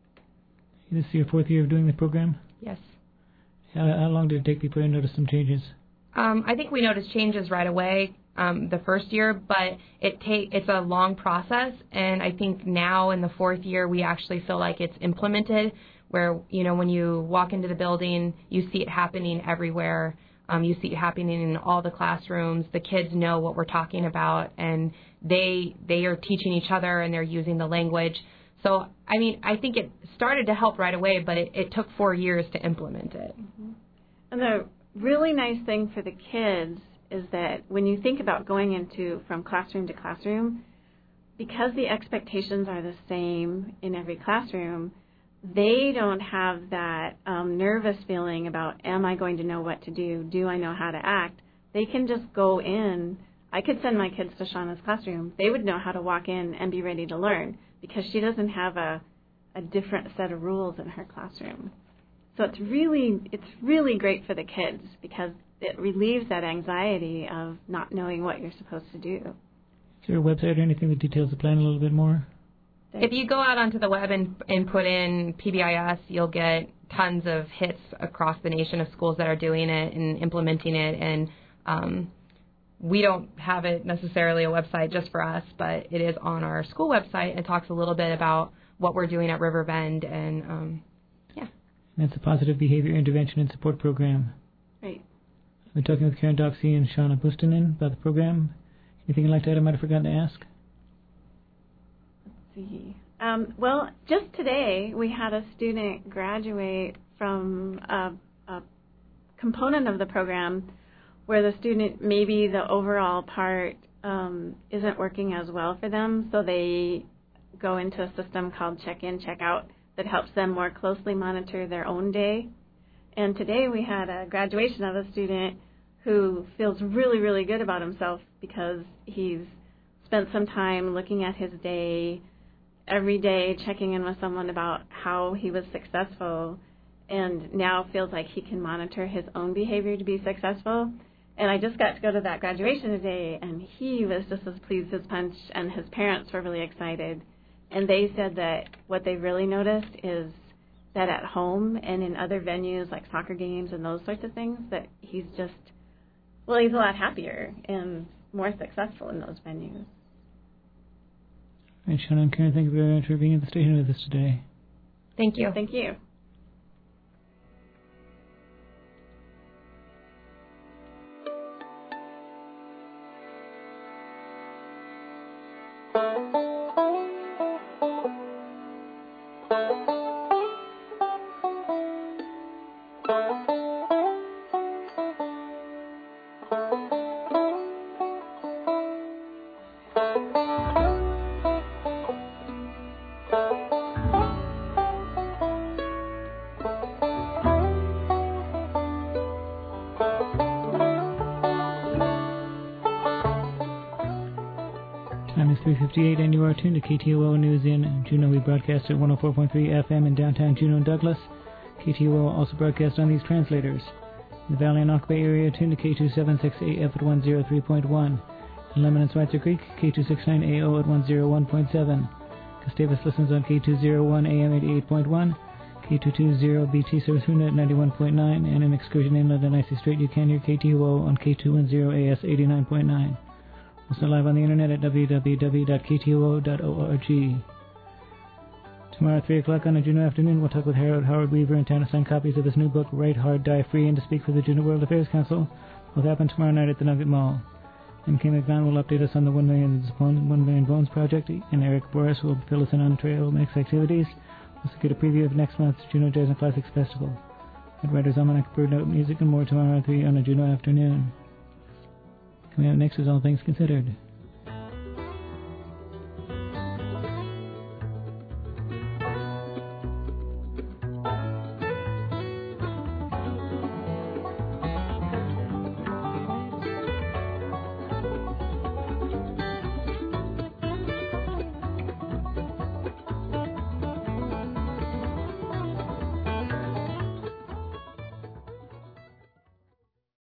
This is your 4th year of doing the program?
Yes.
How long did it take before you noticed some changes?
I think we noticed changes right away the first year, but it's a long process, and I think now in the 4th year we actually feel like it's implemented, where, when you walk into the building, you see it happening everywhere. You see it happening in all the classrooms. The kids know what we're talking about, and they are teaching each other, and they're using the language. So, I think it started to help right away, but it took 4 years to implement it.
Mm-hmm. And the really nice thing for the kids is that when you think about going from classroom to classroom, because the expectations are the same in every classroom, they don't have that nervous feeling about, am I going to know what to do? Do I know how to act? They can just go in. I could send my kids to Shauna's classroom. They would know how to walk in and be ready to learn because she doesn't have a different set of rules in her classroom. So it's really great for the kids because it relieves that anxiety of not knowing what you're supposed to do.
Is there a website or anything that details the plan a little bit more?
If you go out onto the web and put in PBIS, you'll get tons of hits across the nation of schools that are doing it and implementing it. And we don't have it necessarily a website just for us, but it is on our school website and talks a little bit about what we're doing at Riverbend. And, yeah.
That's a positive behavior intervention and support program.
Right.
I've been talking with Karen Doxey and Shauna Bustinen about the program. Anything you'd like to add I might have forgotten to ask?
See. Well, just today we had a student graduate from a component of the program where the student, maybe the overall part isn't working as well for them, so they go into a system called check-in, check-out that helps them more closely monitor their own day. And today we had a graduation of a student who feels really, really good about himself because he's spent some time looking at his day, every day checking in with someone about how he was successful, and now feels like he can monitor his own behavior to be successful. And I just got to go to that graduation today, and he was just as pleased as punch, and his parents were really excited. And they said that what they really noticed is that at home and in other venues like soccer games and those sorts of things, that he's a lot happier and more successful in those venues.
All right, Shauna and Karen, thank you very much for being at the station with us today.
Thank you.
Thank you.
Time is 3:58, and you are tuned to KTOO News in Juneau. We broadcast at 104.3 FM in downtown Juneau and Douglas. KTOO also broadcasts on these translators. In the Valley and Ock Bay area, tuned to K276AF at 103.1. In Lemon and Schweitzer Creek, K269AO at 101.7. Gustavus listens on K201 AM 88.1. K220BT Sarasuna at 91.9. And in Excursion Inlet and Icy Strait, you can hear KTOO on K210AS 89.9. Also live on the internet at www.ktoo.org. Tomorrow at 3 o'clock on a Juneau afternoon, we'll talk with Howard Weaver in town to sign copies of his new book, Write Hard, Die Free, and to speak for the Juneau World Affairs Council. Will happen tomorrow night at the Nugget Mall. MK McDonald will update us on the 1 Million Bones project, and Eric Boris will fill us in on trail mix activities. We'll also get a preview of next month's Juneau Jazz and Classics Festival. At Writer's Almanac, Bird Note Music, and more tomorrow at 3 on a Juno afternoon. Coming up next is All Things Considered.